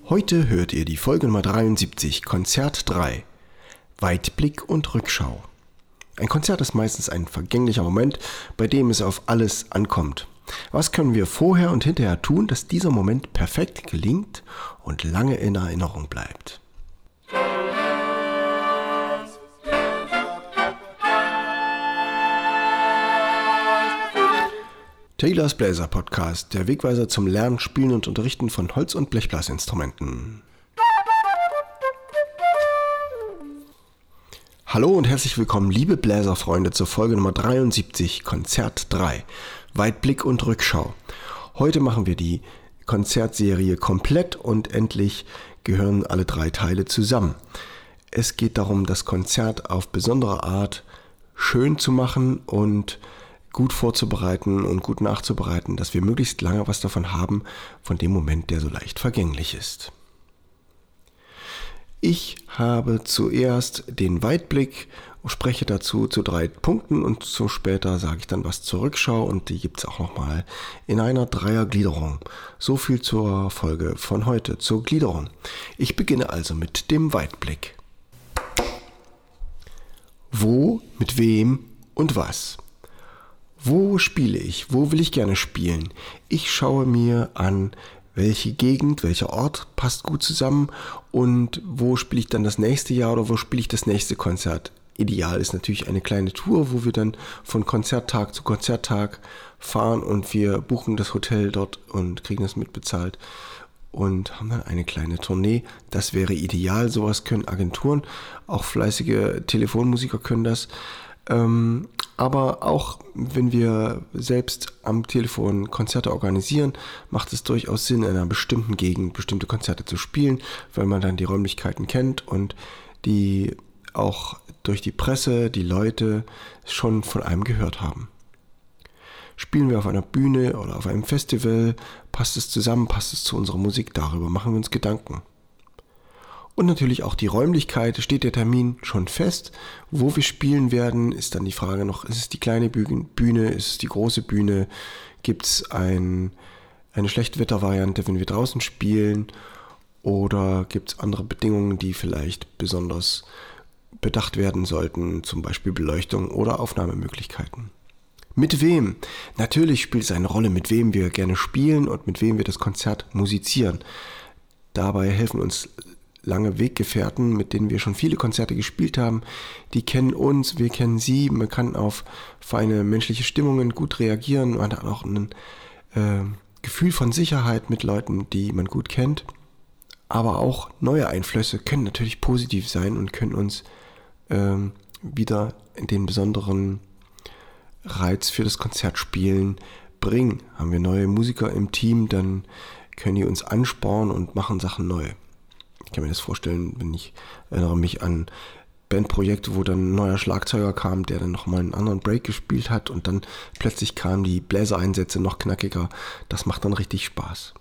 Heute hört ihr die Folge Nummer 73, Konzert 3, Weitblick und Rückschau. Ein Konzert ist meistens ein vergänglicher Moment, bei dem es auf alles ankommt. Was können wir vorher und hinterher tun, dass dieser Moment perfekt gelingt und lange in Erinnerung bleibt? Taylors Bläser Podcast, der Wegweiser zum Lernen, Spielen und Unterrichten von Holz- und Blechblasinstrumenten. Hallo und herzlich willkommen, liebe Bläserfreunde, zur Folge Nummer 73, Konzert 3, Weitblick und Rückschau. Heute machen wir die Konzertserie komplett und endlich gehören alle 3 Teile zusammen. Es geht darum, das Konzert auf besondere Art schön zu machen und gut vorzubereiten und gut nachzubereiten, dass wir möglichst lange was davon haben, von dem Moment, der so leicht vergänglich ist. Ich habe zuerst den Weitblick, spreche dazu zu 3 Punkten und so später sage ich dann was zur Rückschau und die gibt es auch nochmal in einer Dreiergliederung. So viel zur Folge von heute, zur Gliederung. Ich beginne also mit dem Weitblick. Wo, mit wem und was? Wo spiele ich? Wo will ich gerne spielen? Ich schaue mir an, welche Gegend, welcher Ort passt gut zusammen und wo spiele ich dann das nächste Jahr oder wo spiele ich das nächste Konzert. Ideal ist natürlich eine kleine Tour, wo wir dann von Konzerttag zu Konzerttag fahren und wir buchen das Hotel dort und kriegen das mitbezahlt und haben dann eine kleine Tournee. Das wäre ideal, sowas können Agenturen, auch fleißige Telefonmusiker können das. Aber auch wenn wir selbst am Telefon Konzerte organisieren, macht es durchaus Sinn, in einer bestimmten Gegend bestimmte Konzerte zu spielen, weil man dann die Räumlichkeiten kennt und die auch durch die Presse, die Leute schon von einem gehört haben. Spielen wir auf einer Bühne oder auf einem Festival, passt es zusammen, passt es zu unserer Musik, darüber machen wir uns Gedanken. Und natürlich auch die Räumlichkeit, steht der Termin schon fest, wo wir spielen werden, ist dann die Frage noch, ist es die kleine Bühne, ist es die große Bühne, gibt es eine Schlechtwettervariante, wenn wir draußen spielen oder gibt es andere Bedingungen, die vielleicht besonders bedacht werden sollten, zum Beispiel Beleuchtung oder Aufnahmemöglichkeiten. Mit wem? Natürlich spielt es eine Rolle, mit wem wir gerne spielen und mit wem wir das Konzert musizieren. Dabei helfen uns lange Weggefährten, mit denen wir schon viele Konzerte gespielt haben, die kennen uns, wir kennen sie, man kann auf feine menschliche Stimmungen gut reagieren, man hat auch ein Gefühl von Sicherheit mit Leuten, die man gut kennt, aber auch neue Einflüsse können natürlich positiv sein und können uns wieder den besonderen Reiz für das Konzertspielen bringen. Haben wir neue Musiker im Team, dann können die uns anspornen und machen Sachen neu. Ich kann mir das vorstellen, erinnere mich an Bandprojekte, wo dann ein neuer Schlagzeuger kam, der dann nochmal einen anderen Break gespielt hat und dann plötzlich kamen die Bläsereinsätze noch knackiger. Das macht dann richtig Spaß.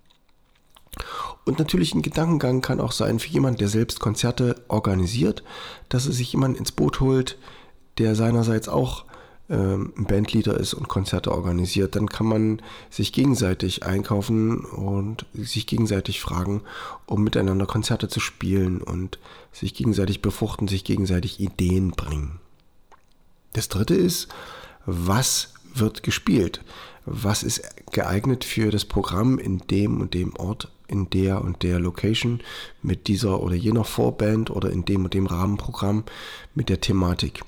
Und natürlich ein Gedankengang kann auch sein für jemanden, der selbst Konzerte organisiert, dass er sich jemanden ins Boot holt, der seinerseits auch ein Bandleader ist und Konzerte organisiert, dann kann man sich gegenseitig einkaufen und sich gegenseitig fragen, um miteinander Konzerte zu spielen und sich gegenseitig befruchten, sich gegenseitig Ideen bringen. Das 3. ist, was wird gespielt? Was ist geeignet für das Programm in dem und dem Ort, in der und der Location, mit dieser oder jener Vorband oder in dem und dem Rahmenprogramm mit der Thematik?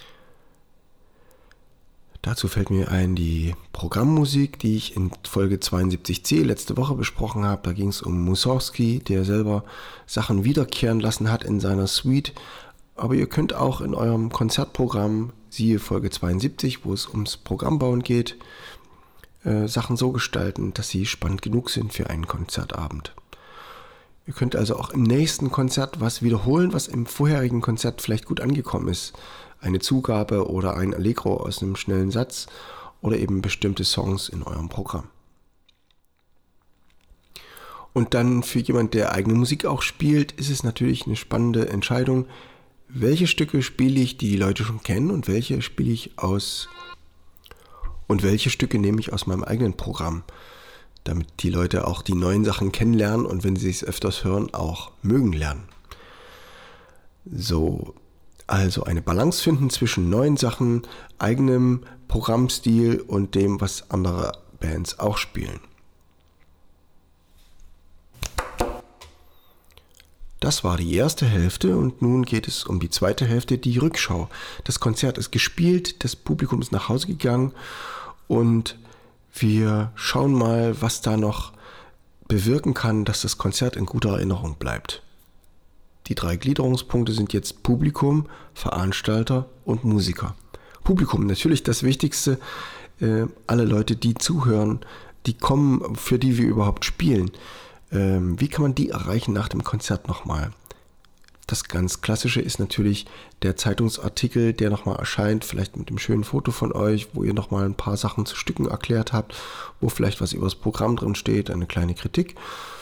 Dazu fällt mir ein die Programmmusik, die ich in Folge 72c letzte Woche besprochen habe. Da ging es um Mussorgsky, der selber Sachen wiederkehren lassen hat in seiner Suite. Aber ihr könnt auch in eurem Konzertprogramm, siehe Folge 72, wo es ums Programmbauen geht, Sachen so gestalten, dass sie spannend genug sind für einen Konzertabend. Ihr könnt also auch im nächsten Konzert was wiederholen, was im vorherigen Konzert vielleicht gut angekommen ist. Eine Zugabe oder ein Allegro aus einem schnellen Satz oder eben bestimmte Songs in eurem Programm. Und dann für jemand, der eigene Musik auch spielt, ist es natürlich eine spannende Entscheidung, welche Stücke spiele ich, die Leute schon kennen und welche spiele ich aus und welche Stücke nehme ich aus meinem eigenen Programm. damit die Leute auch die neuen Sachen kennenlernen und wenn sie es öfters hören, auch mögen lernen. So, also eine Balance finden zwischen neuen Sachen, eigenem Programmstil und dem, was andere Bands auch spielen. Das war die erste Hälfte und nun geht es um die zweite Hälfte, die Rückschau. Das Konzert ist gespielt, das Publikum ist nach Hause gegangen und wir schauen mal, was da noch bewirken kann, dass das Konzert in guter Erinnerung bleibt. Die 3 Gliederungspunkte sind jetzt Publikum, Veranstalter und Musiker. Publikum, natürlich das Wichtigste, alle Leute, die zuhören, die kommen, für die wir überhaupt spielen. Wie kann man die erreichen nach dem Konzert nochmal? Das ganz Klassische ist natürlich der Zeitungsartikel, der nochmal erscheint, vielleicht mit einem schönen Foto von euch, wo ihr nochmal ein paar Sachen zu Stücken erklärt habt, wo vielleicht was über das Programm drin steht, eine kleine Kritik.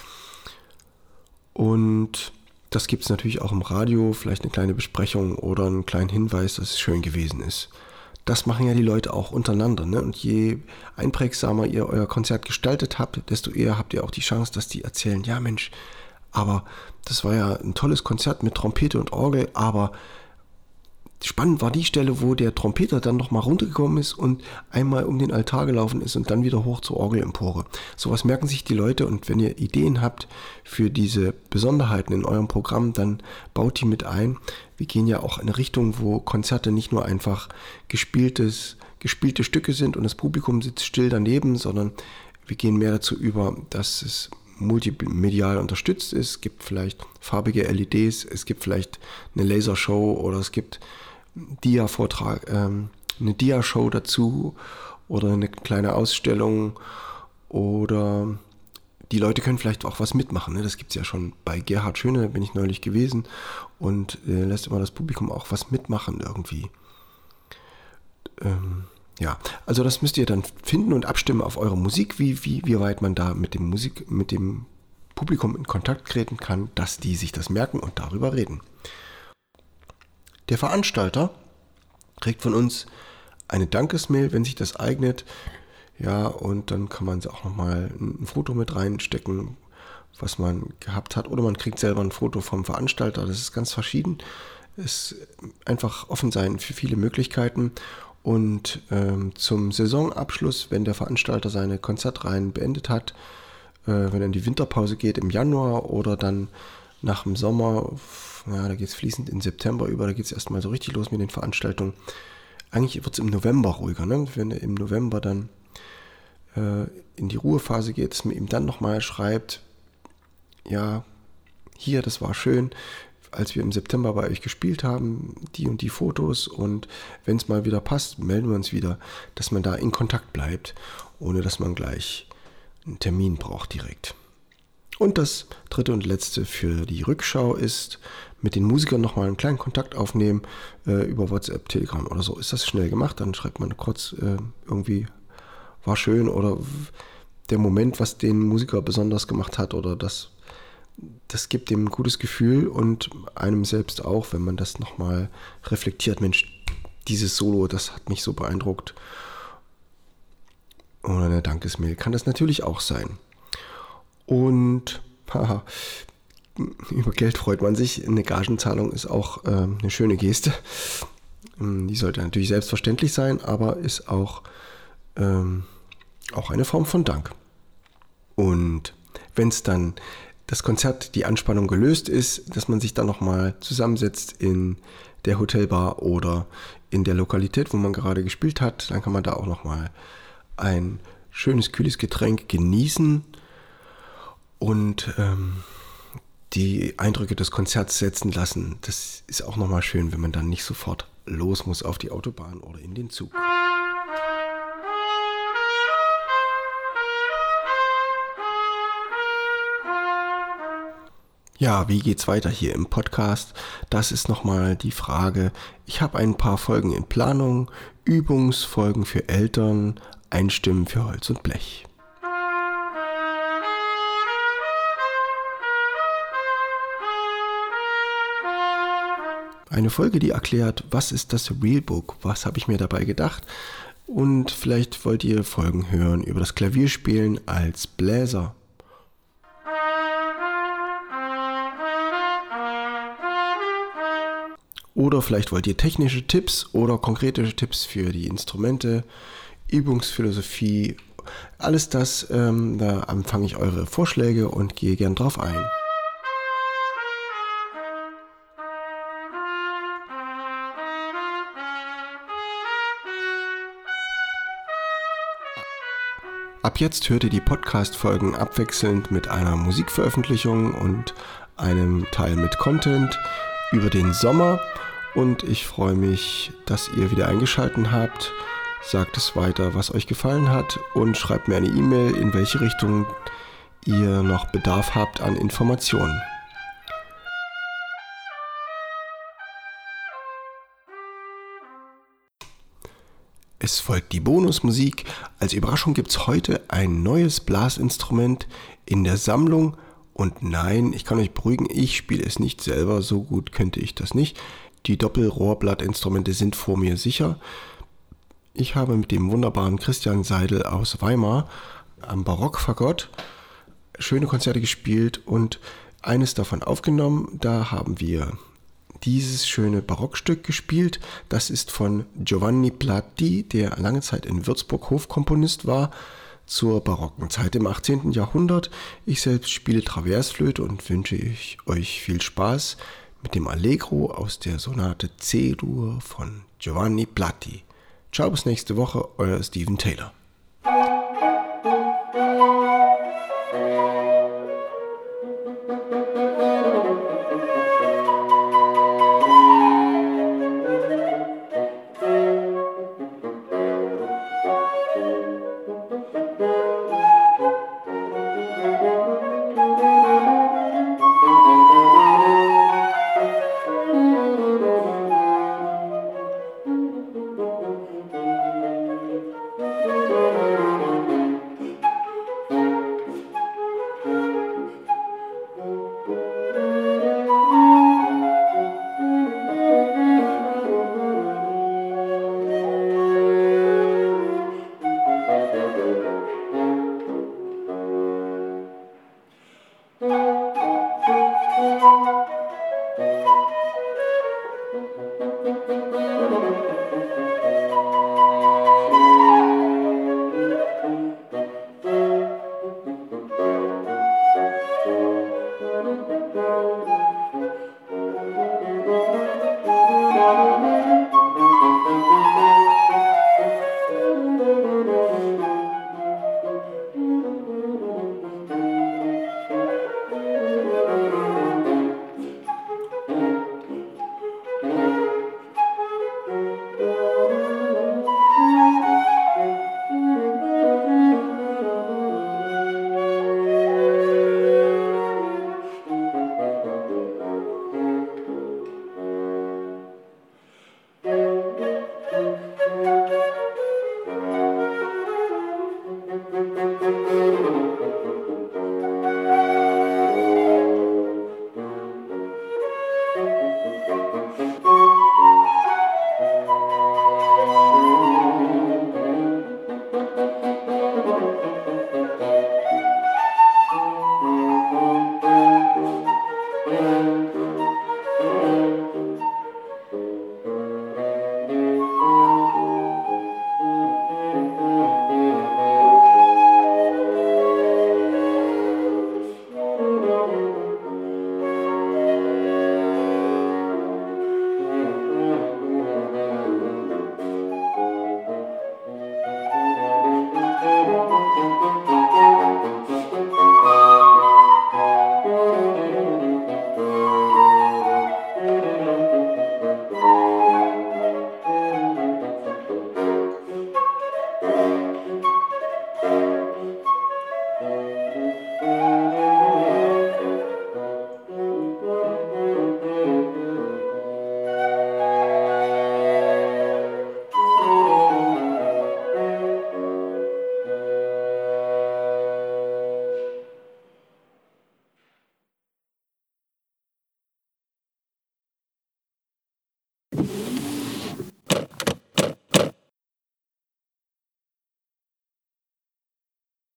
Und das gibt es natürlich auch im Radio, vielleicht eine kleine Besprechung oder einen kleinen Hinweis, dass es schön gewesen ist. Das machen ja die Leute auch untereinander, ne? Und je einprägsamer ihr euer Konzert gestaltet habt, desto eher habt ihr auch die Chance, dass die erzählen, ja Mensch, aber das war ja ein tolles Konzert mit Trompete und Orgel, aber spannend war die Stelle, wo der Trompeter dann nochmal runtergekommen ist und einmal um den Altar gelaufen ist und dann wieder hoch zur Orgelempore. Sowas merken sich die Leute und wenn ihr Ideen habt für diese Besonderheiten in eurem Programm, dann baut die mit ein. Wir gehen ja auch in eine Richtung, wo Konzerte nicht nur einfach gespielte Stücke sind und das Publikum sitzt still daneben, sondern wir gehen mehr dazu über, dass es multimedial unterstützt ist. Es gibt vielleicht farbige LEDs, es gibt vielleicht eine Lasershow oder es gibt Dia-Vortrag, eine Dia-Show dazu oder eine kleine Ausstellung oder die Leute können vielleicht auch was mitmachen. Ne? Das gibt es ja schon bei Gerhard Schöne, da bin ich neulich gewesen und lässt immer das Publikum auch was mitmachen irgendwie. Ja, also das müsst ihr dann finden und abstimmen auf eure Musik, wie weit man da mit dem Publikum in Kontakt treten kann, dass die sich das merken und darüber reden. Der Veranstalter kriegt von uns eine Dankesmail, wenn sich das eignet. Ja, und dann kann man auch nochmal ein Foto mit reinstecken, was man gehabt hat. Oder man kriegt selber ein Foto vom Veranstalter. Das ist ganz verschieden. Es einfach offen sein für viele Möglichkeiten. Und zum Saisonabschluss, wenn der Veranstalter seine Konzertreihen beendet hat, wenn er in die Winterpause geht im Januar oder dann nach dem Sommer, ja, da geht es fließend in September über, da geht es erstmal so richtig los mit den Veranstaltungen. Eigentlich wird es im November ruhiger, ne? Wenn er im November dann in die Ruhephase geht, dass man ihm dann nochmal schreibt, ja, hier, das war schön, als wir im September bei euch gespielt haben, die und die Fotos und wenn es mal wieder passt, melden wir uns wieder, dass man da in Kontakt bleibt, ohne dass man gleich einen Termin braucht direkt. Und das dritte und letzte für die Rückschau ist, mit den Musikern nochmal einen kleinen Kontakt aufnehmen, über WhatsApp, Telegram oder so. Ist das schnell gemacht, dann schreibt man kurz irgendwie, war schön oder der Moment, was den Musiker besonders gemacht hat oder das gibt dem ein gutes Gefühl und einem selbst auch, wenn man das nochmal reflektiert. Mensch, dieses Solo, das hat mich so beeindruckt. Oder eine Dankesmail kann das natürlich auch sein. Und über Geld freut man sich. Eine Gagenzahlung ist auch eine schöne Geste. Die sollte natürlich selbstverständlich sein, aber ist auch eine Form von Dank. Und wenn es dann das Konzert, die Anspannung gelöst ist, dass man sich dann nochmal zusammensetzt in der Hotelbar oder in der Lokalität, wo man gerade gespielt hat, dann kann man da auch nochmal ein schönes, kühles Getränk genießen und die Eindrücke des Konzerts setzen lassen. Das ist auch nochmal schön, wenn man dann nicht sofort los muss auf die Autobahn oder in den Zug. Ja, wie geht's weiter hier im Podcast? Das ist nochmal die Frage. Ich habe ein paar Folgen in Planung, Übungsfolgen für Eltern, Einstimmen für Holz und Blech. Eine Folge, die erklärt, was ist das Realbook, was habe ich mir dabei gedacht, Und vielleicht wollt ihr Folgen hören über das Klavierspielen als Bläser. Oder vielleicht wollt ihr technische Tipps oder konkrete Tipps für die Instrumente, Übungsphilosophie, alles das, da empfange ich eure Vorschläge und gehe gern drauf ein. Ab jetzt hört ihr die Podcast-Folgen abwechselnd mit einer Musikveröffentlichung und einem Teil mit Content über den Sommer. Und ich freue mich, dass ihr wieder eingeschaltet habt. Sagt es weiter, was euch gefallen hat und schreibt mir eine E-Mail, in welche Richtung ihr noch Bedarf habt an Informationen. Es folgt die Bonusmusik. Als Überraschung gibt es heute ein neues Blasinstrument in der Sammlung. Und nein, ich kann euch beruhigen, ich spiele es nicht selber, so gut könnte ich das nicht. Die Doppelrohrblattinstrumente sind vor mir sicher. Ich habe mit dem wunderbaren Christian Seidel aus Weimar am Barockfagott schöne Konzerte gespielt und eines davon aufgenommen. Da haben wir dieses schöne Barockstück gespielt. Das ist von Giovanni Platti, der lange Zeit in Würzburg Hofkomponist war, zur barocken Zeit im 18. Jahrhundert. Ich selbst spiele Traversflöte und wünsche euch viel Spaß mit dem Allegro aus der Sonate C-Dur von Giovanni Platti. Ciao, bis nächste Woche, euer Steven Taylor.